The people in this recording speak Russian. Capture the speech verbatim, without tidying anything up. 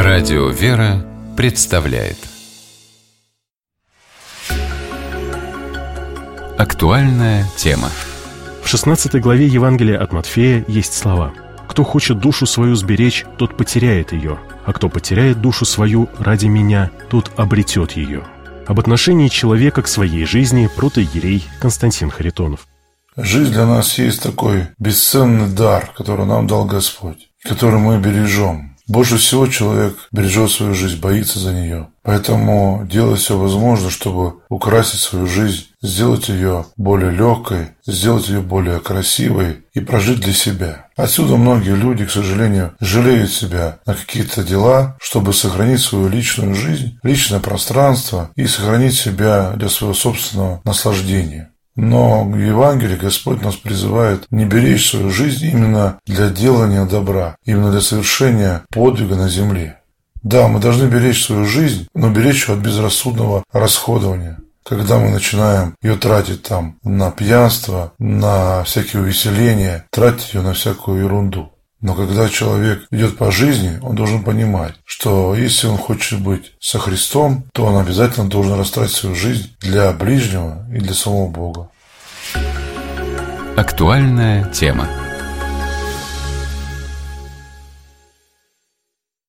Радио «Вера» представляет актуальная тема. В шестнадцатой главе Евангелия от Матфея есть слова: «Кто хочет душу свою сберечь, тот потеряет ее, а кто потеряет душу свою ради меня, тот обретет ее». Об отношении человека к своей жизни протоиерей Константин Харитонов. Жизнь для нас есть такой бесценный дар, который нам дал Господь, который мы бережем. Больше всего человек бережет свою жизнь, боится за нее. Поэтому делает все возможное, чтобы украсить свою жизнь, сделать ее более легкой, сделать ее более красивой и прожить для себя. Отсюда многие люди, к сожалению, жалеют себя на какие-то дела, чтобы сохранить свою личную жизнь, личное пространство и сохранить себя для своего собственного наслаждения. Но в Евангелии Господь нас призывает не беречь свою жизнь именно для делания добра, именно для совершения подвига на земле. Да, мы должны беречь свою жизнь, но беречь ее от безрассудного расходования. Когда мы начинаем ее тратить там на пьянство, на всякие увеселения, тратить ее на всякую ерунду. Но когда человек идет по жизни, он должен понимать, что если он хочет быть со Христом, то он обязательно должен растратить свою жизнь для ближнего и для самого Бога. Актуальная тема.